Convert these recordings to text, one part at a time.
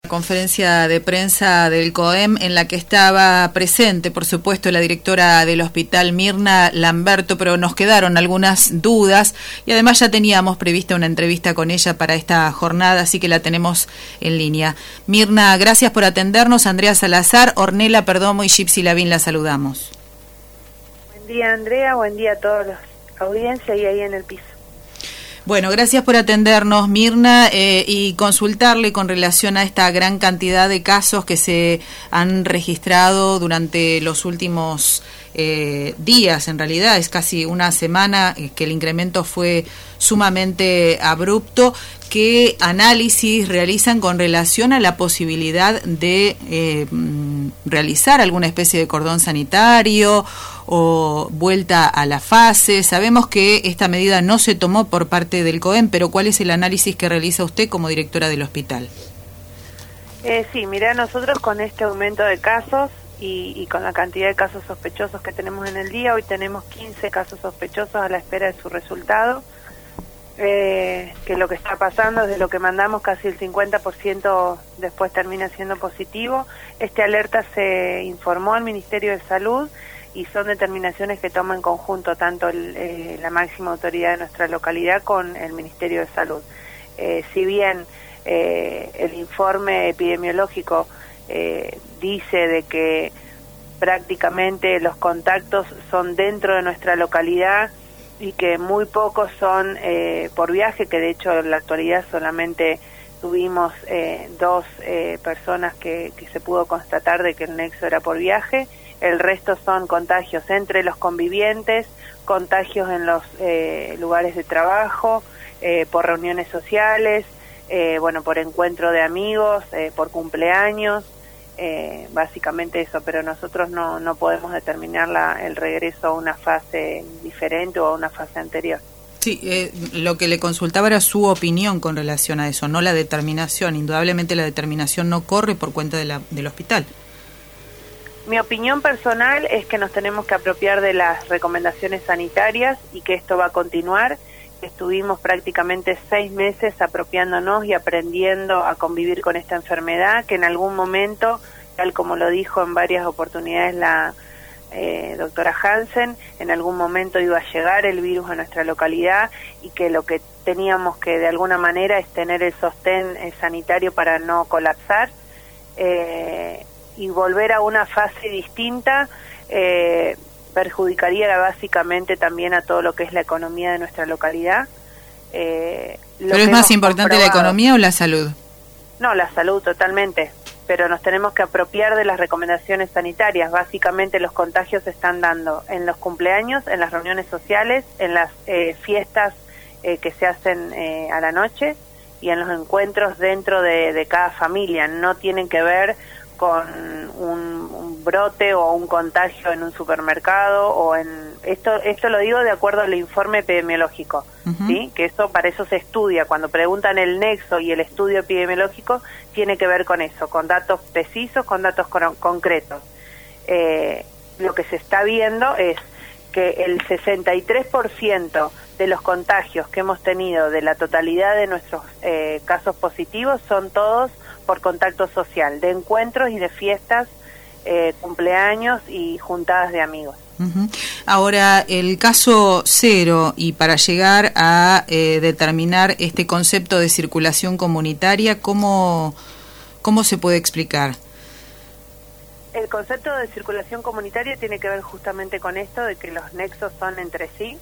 Conferencia de prensa del COEM en la que estaba presente, por supuesto, la directora del hospital Mirna Lamberto, pero nos quedaron algunas dudas y además ya teníamos prevista una entrevista con ella para esta jornada, así que la tenemos en línea. Mirna, gracias por atendernos. Andrea Salazar, Ornella Perdomo y Gypsy Lavín la saludamos. Buen día, Andrea, buen día a todos los audiencia y ahí en el piso. Bueno, gracias por atendernos, Mirna, y consultarle con relación a esta gran cantidad de casos que se han registrado durante los últimos días. En realidad es casi una semana que el incremento fue sumamente abrupto. ¿Qué análisis realizan con relación a la posibilidad de realizar alguna especie de cordón sanitario o vuelta a la fase? Sabemos que esta medida no se tomó por parte del COEM, pero ¿cuál es el análisis que realiza usted como directora del hospital? Sí, mira, nosotros con este aumento de casos y con la cantidad de casos sospechosos que tenemos en el día, hoy tenemos 15 casos sospechosos a la espera de su resultado. Que lo que está pasando es de lo que mandamos, casi el 50% después termina siendo positivo. Este alerta se informó al Ministerio de Salud y son determinaciones que toma en conjunto tanto la máxima autoridad de nuestra localidad con el Ministerio de Salud. Si bien el informe epidemiológico dice de que prácticamente los contactos son dentro de nuestra localidad y que muy pocos son por viaje, que de hecho en la actualidad solamente tuvimos 2 personas que se pudo constatar de que el nexo era por viaje. El resto son contagios entre los convivientes, contagios en los lugares de trabajo, por reuniones sociales, bueno, por encuentro de amigos, por cumpleaños, básicamente eso, pero nosotros no podemos determinar el regreso a una fase diferente o a una fase anterior. Sí, lo que le consultaba era su opinión con relación a eso, no la determinación. Indudablemente la determinación no corre por cuenta del hospital. Mi opinión personal es que nos tenemos que apropiar de las recomendaciones sanitarias y que esto va a continuar. Estuvimos prácticamente 6 meses apropiándonos y aprendiendo a convivir con esta enfermedad, que en algún momento, tal como lo dijo en varias oportunidades la doctora Hansen, en algún momento iba a llegar el virus a nuestra localidad y que lo que teníamos que de alguna manera es tener el sostén sanitario para no colapsar y volver a una fase distinta. Perjudicaría básicamente también a todo lo que es la economía de nuestra localidad. ¿Pero es más importante la economía o la salud? No, la salud totalmente, pero nos tenemos que apropiar de las recomendaciones sanitarias. Básicamente los contagios se están dando en los cumpleaños, en las reuniones sociales, en las fiestas que se hacen a la noche y en los encuentros dentro de cada familia. No tienen que ver con un brote o un contagio en un supermercado o en esto lo digo de acuerdo al informe epidemiológico, ¿sí? Que eso para eso se estudia. Cuando preguntan el nexo y el estudio epidemiológico tiene que ver con eso, con datos precisos, con datos concretos. Lo que se está viendo es que el 63% de los contagios que hemos tenido de la totalidad de nuestros casos positivos son todos por contacto social, de encuentros y de fiestas, cumpleaños y juntadas de amigos. Ahora, el caso cero, y para llegar a determinar este concepto de circulación comunitaria, ¿cómo se puede explicar? El concepto de circulación comunitaria tiene que ver justamente con esto, de que los nexos son entre sí,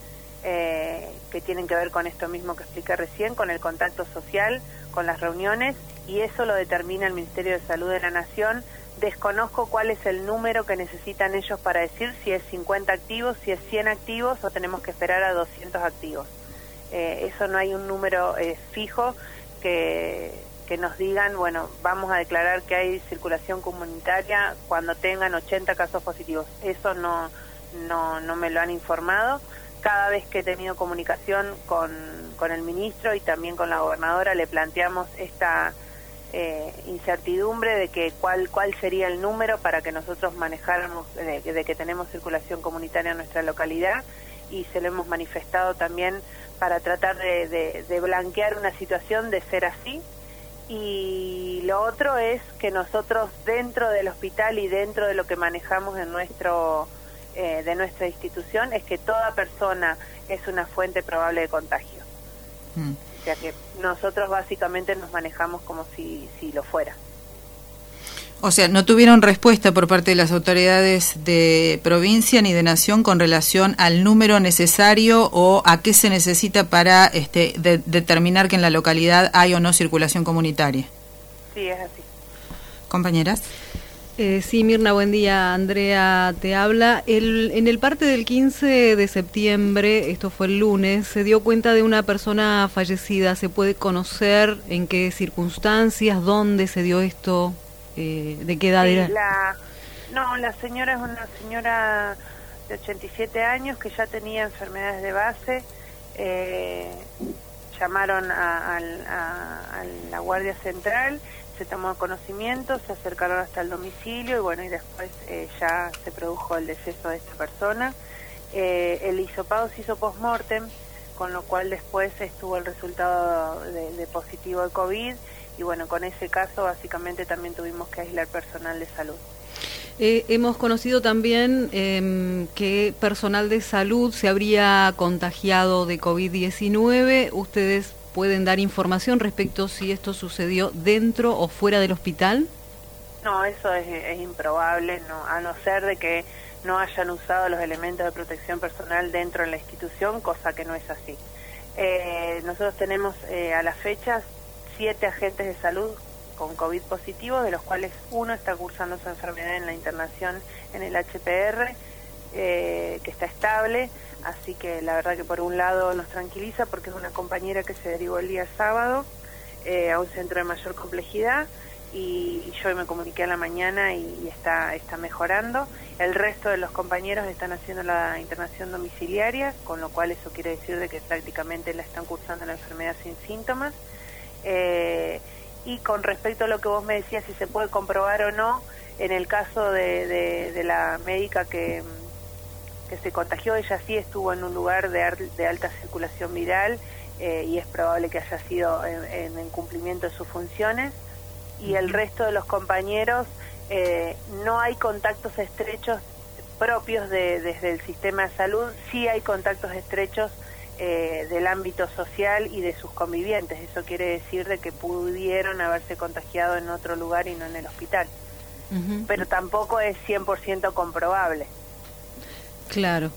que tienen que ver con esto mismo que expliqué recién, con el contacto social, con las reuniones, y eso lo determina el Ministerio de Salud de la Nación. Desconozco cuál es el número que necesitan ellos para decir si es 50 activos, si es 100 activos o tenemos que esperar a 200 activos. Eso no hay un número fijo que nos digan, bueno, vamos a declarar que hay circulación comunitaria cuando tengan 80 casos positivos. Eso no me lo han informado. Cada vez que he tenido comunicación con el ministro y también con la gobernadora le planteamos esta incertidumbre de que cuál sería el número para que nosotros manejáramos de que tenemos circulación comunitaria en nuestra localidad, y se lo hemos manifestado también para tratar de blanquear una situación de ser así. Y lo otro es que nosotros dentro del hospital y dentro de lo que manejamos en de nuestra institución es que toda persona es una fuente probable de contagio. O sea que nosotros básicamente nos manejamos como si lo fuera. O sea, no tuvieron respuesta por parte de las autoridades de provincia ni de nación con relación al número necesario o a qué se necesita para determinar que en la localidad hay o no circulación comunitaria. Sí, es así. Compañeras. Sí, Mirna, buen día. Andrea te habla. En el parte del 15 de septiembre, esto fue el lunes, se dio cuenta de una persona fallecida. ¿Se puede conocer en qué circunstancias, dónde se dio esto? ¿De qué edad era? La señora es una señora de 87 años que ya tenía enfermedades de base. Llamaron a la Guardia Central, se tomó conocimiento, se acercaron hasta el domicilio y bueno, y después ya se produjo el deceso de esta persona. El hisopado se hizo post-mortem, con lo cual después estuvo el resultado de positivo de COVID. Y bueno, con ese caso básicamente también tuvimos que aislar personal de salud. Hemos conocido también que personal de salud se habría contagiado de COVID-19. ¿Ustedes pueden dar información respecto si esto sucedió dentro o fuera del hospital? No, eso es improbable, a no ser de que no hayan usado los elementos de protección personal dentro de la institución, cosa que no es así. Nosotros tenemos a la fecha 7 agentes de salud con COVID positivo, de los cuales uno está cursando su enfermedad en la internación en el HPR, que está estable, así que la verdad que por un lado nos tranquiliza porque es una compañera que se derivó el día sábado a un centro de mayor complejidad y yo hoy me comuniqué a la mañana y está mejorando. El resto de los compañeros están haciendo la internación domiciliaria, con lo cual eso quiere decir de que prácticamente la están cursando la enfermedad sin síntomas. Y con respecto a lo que vos me decías, si se puede comprobar o no, en el caso de la médica que se contagió, ella sí estuvo en un lugar de alta circulación viral y es probable que haya sido en cumplimiento de sus funciones. Y el resto de los compañeros, no hay contactos estrechos propios desde el sistema de salud, sí hay contactos estrechos del ámbito social y de sus convivientes. Eso quiere decir de que pudieron haberse contagiado en otro lugar y no en el hospital. Pero tampoco es 100% comprobable. Claro.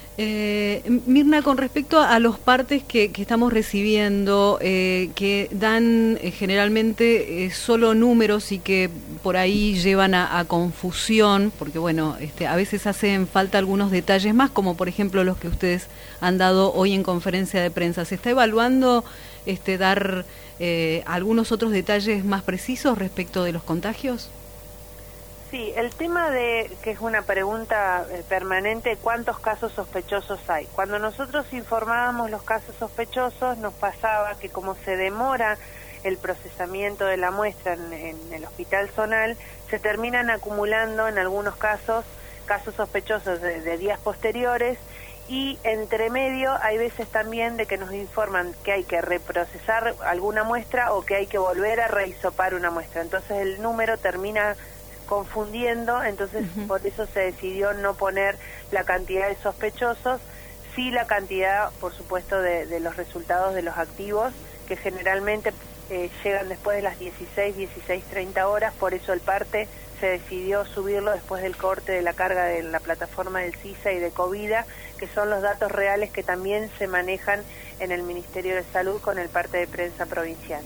Mirna, con respecto a los partes que estamos recibiendo, que dan generalmente solo números y que por ahí llevan a confusión, porque bueno, a veces hacen falta algunos detalles más, como por ejemplo los que ustedes han dado hoy en conferencia de prensa. ¿Se está evaluando dar algunos otros detalles más precisos respecto de los contagios? Sí, el tema que es una pregunta permanente, ¿cuántos casos sospechosos hay? Cuando nosotros informábamos los casos sospechosos, nos pasaba que como se demora el procesamiento de la muestra en el hospital zonal, se terminan acumulando en algunos casos sospechosos de días posteriores, y entre medio hay veces también de que nos informan que hay que reprocesar alguna muestra o que hay que volver a rehisopar una muestra. Entonces el número termina confundiendo, entonces por eso se decidió no poner la cantidad de sospechosos, sí la cantidad, por supuesto, de los resultados de los activos, que generalmente llegan después de las 16:30 horas, por eso el parte se decidió subirlo después del corte de la carga de la plataforma del CISA y de Covida, que son los datos reales que también se manejan en el Ministerio de Salud con el parte de prensa provincial.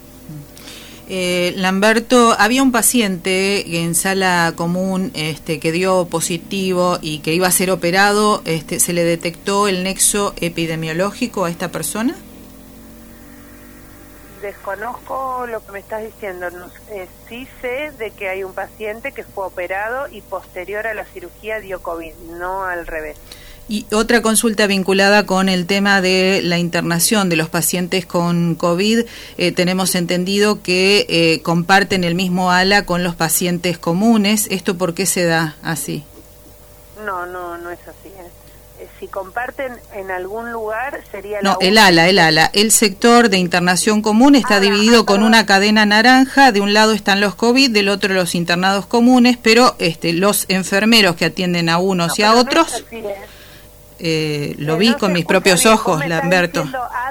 Lamberto, había un paciente en sala común que dio positivo y que iba a ser operado. ¿Se le detectó el nexo epidemiológico a esta persona? Desconozco lo que me estás diciendo. Sí sé de que hay un paciente que fue operado y posterior a la cirugía dio COVID, no al revés. Y otra consulta vinculada con el tema de la internación de los pacientes con COVID. Tenemos entendido que comparten el mismo ala con los pacientes comunes. ¿Esto por qué se da así? No es así. si comparten en algún lugar sería No, el ala. El sector de internación común está dividido con una cadena naranja. De un lado están los COVID, del otro los internados comunes, pero los enfermeros que atienden a unos y a otros, lo vi con mis propios ojos, Lamberto.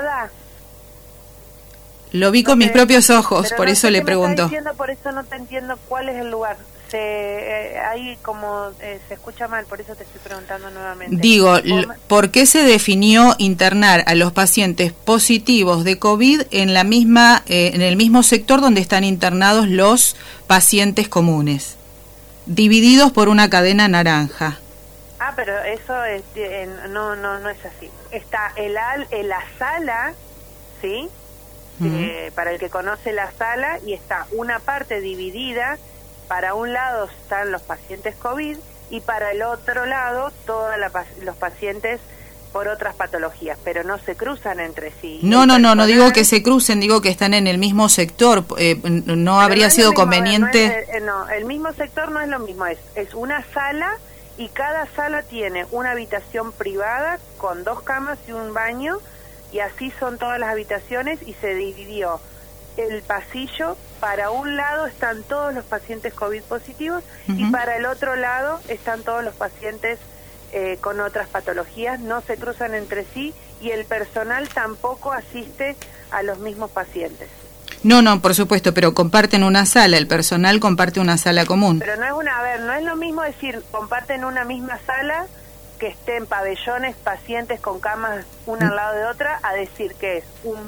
Lo vi con mis propios ojos, por eso le pregunto. Por eso no te entiendo cuál es el lugar. Ahí como se escucha mal, por eso te estoy preguntando nuevamente. Digo, ¿por qué se definió internar a los pacientes positivos de COVID en la misma, en el mismo sector donde están internados los pacientes comunes, divididos por una cadena naranja? Ah, pero eso no es así. Está la sala, ¿sí? Para el que conoce la sala, y está una parte dividida. Para un lado están los pacientes COVID y para el otro lado todos los pacientes por otras patologías, pero no se cruzan entre sí. No digo que se crucen, digo que están en el mismo sector. No habría sido conveniente. El mismo sector no es lo mismo, es una sala y cada sala tiene una habitación privada con 2 camas y un baño, y así son todas las habitaciones, y se dividió el pasillo. Para un lado están todos los pacientes COVID positivos y para el otro lado están todos los pacientes con otras patologías. No se cruzan entre sí y el personal tampoco asiste a los mismos pacientes. No, por supuesto, pero comparten una sala, el personal comparte una sala común. Pero no es lo mismo decir comparten una misma sala, que estén pabellones, pacientes con camas una al lado de otra, a decir que es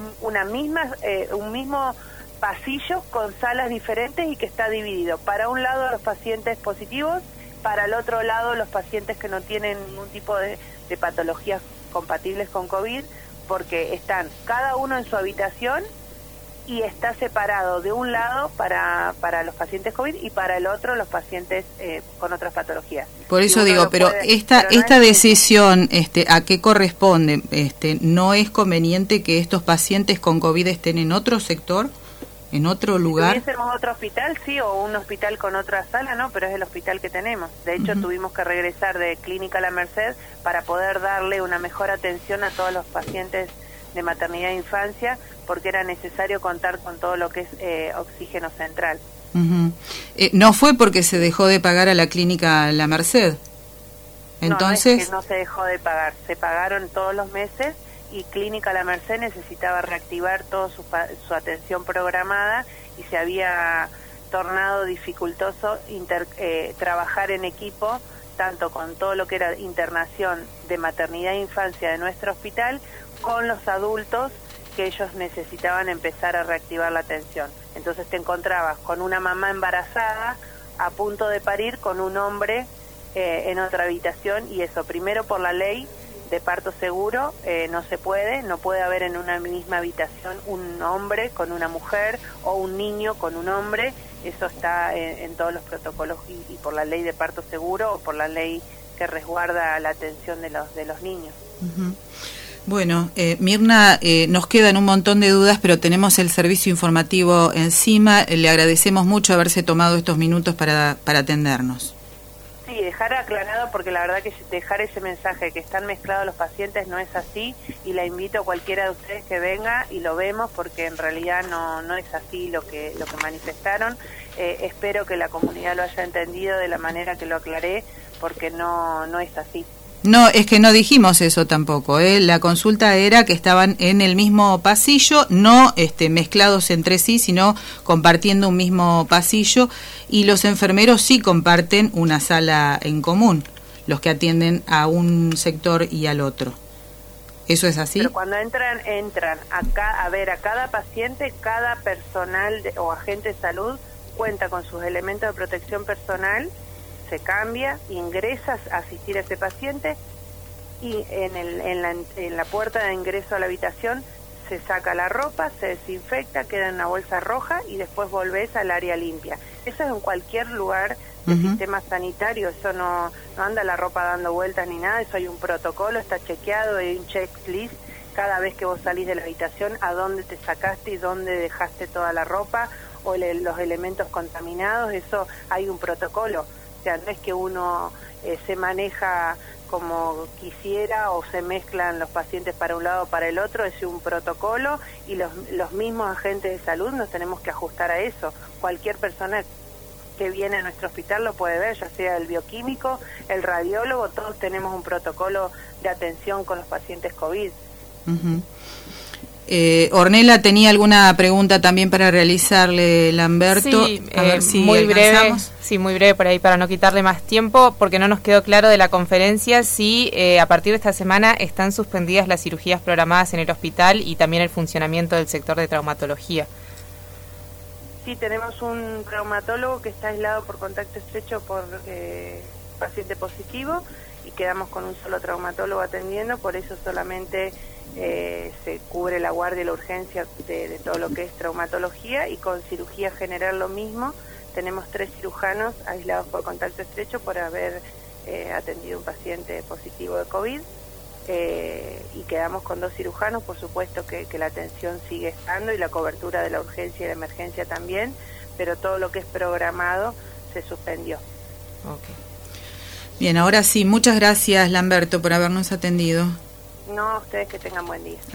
un mismo pasillo con salas diferentes y que está dividido. Para un lado los pacientes positivos, para el otro lado los pacientes que no tienen ningún tipo de patologías compatibles con COVID, porque están cada uno en su habitación y está separado de un lado para los pacientes COVID y para el otro los pacientes con otras patologías. Por eso digo, pero esta decisión, ¿a qué corresponde? ¿No es conveniente que estos pacientes con COVID estén en otro sector, en otro lugar? Si tuviésemos otro hospital, sí, o un hospital con otra sala, no, pero es el hospital que tenemos. De hecho, tuvimos que regresar de Clínica La Merced para poder darle una mejor atención a todos los pacientes de maternidad e infancia, porque era necesario contar con todo lo que es oxígeno central. ¿No fue porque se dejó de pagar a la Clínica La Merced? Entonces... No es que no se dejó de pagar, se pagaron todos los meses, y Clínica La Merced necesitaba reactivar toda su atención programada, y se había tornado dificultoso trabajar en equipo, tanto con todo lo que era internación de maternidad e infancia de nuestro hospital, con los adultos que ellos necesitaban empezar a reactivar la atención. Entonces te encontrabas con una mamá embarazada a punto de parir con un hombre en otra habitación, y eso primero por la ley de parto seguro no puede haber en una misma habitación un hombre con una mujer o un niño con un hombre. Eso está en todos los protocolos y por la ley de parto seguro o por la ley que resguarda la atención de los niños. Bueno, Mirna, nos quedan un montón de dudas, pero tenemos el servicio informativo encima. Le agradecemos mucho haberse tomado estos minutos para atendernos. Sí, dejar aclarado, porque la verdad que dejar ese mensaje que están mezclados los pacientes no es así, y la invito a cualquiera de ustedes que venga y lo vemos, porque en realidad no es así lo que manifestaron. Espero que la comunidad lo haya entendido de la manera que lo aclaré, porque no es así. No, es que no dijimos eso tampoco, La consulta era que estaban en el mismo pasillo, no mezclados entre sí, sino compartiendo un mismo pasillo, y los enfermeros sí comparten una sala en común, los que atienden a un sector y al otro. ¿Eso es así? Pero cuando entran acá a ver a cada paciente, cada personal o agente de salud cuenta con sus elementos de protección personal, se cambia, ingresa a asistir a ese paciente, y en la puerta de ingreso a la habitación se saca la ropa, se desinfecta, queda en una bolsa roja y después volvés al área limpia. Eso es en cualquier lugar del sistema sanitario, eso no anda la ropa dando vueltas ni nada, eso hay un protocolo, está chequeado, hay un checklist cada vez que vos salís de la habitación, a dónde te sacaste y dónde dejaste toda la ropa o los elementos contaminados, eso hay un protocolo. O sea, no es que uno se maneja como quisiera o se mezclan los pacientes para un lado o para el otro, es un protocolo y los mismos agentes de salud nos tenemos que ajustar a eso. Cualquier persona que viene a nuestro hospital lo puede ver, ya sea el bioquímico, el radiólogo, todos tenemos un protocolo de atención con los pacientes COVID. Uh-huh. Ornella tenía alguna pregunta también para realizarle, Lamberto. Sí, a ver si muy breve, alcanzamos. muy breve por ahí para no quitarle más tiempo, porque no nos quedó claro de la conferencia si a partir de esta semana están suspendidas las cirugías programadas en el hospital y también el funcionamiento del sector de traumatología. Sí, tenemos un traumatólogo que está aislado por contacto estrecho por paciente positivo y quedamos con un solo traumatólogo atendiendo, por eso solamente se cubre la guardia y la urgencia de todo lo que es traumatología, y con cirugía general lo mismo. Tenemos 3 cirujanos aislados por contacto estrecho por haber atendido un paciente positivo de COVID, y quedamos con 2 cirujanos. Por supuesto que la atención sigue estando y la cobertura de la urgencia y la emergencia también, pero todo lo que es programado se suspendió. Okay. Bien, ahora sí, muchas gracias, Lamberto, por habernos atendido. No, ustedes que tengan buen día.